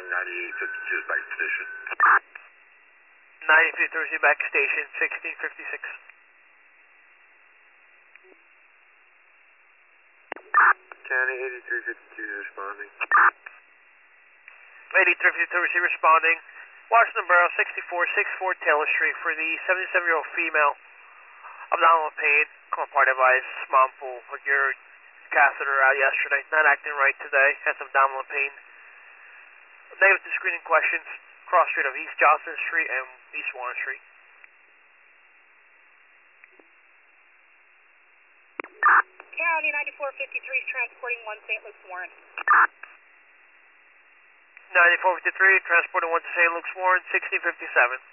responding 9852 back station. 9852 back station, 1656. County 8352 responding. 8352 receive responding. Washington Borough 6464 Taylor Street for the 77-year-old female. Abdominal pain, compartmentalized mom pool with your catheter out yesterday. Not acting right today. Has some abdominal pain. Negative to screening questions. Cross street of East Johnson Street and East Warren Street. County 9453 is transporting 1 St. Luke's Warren. 9453 transporting 1 to St. Luke's Warren, 1657.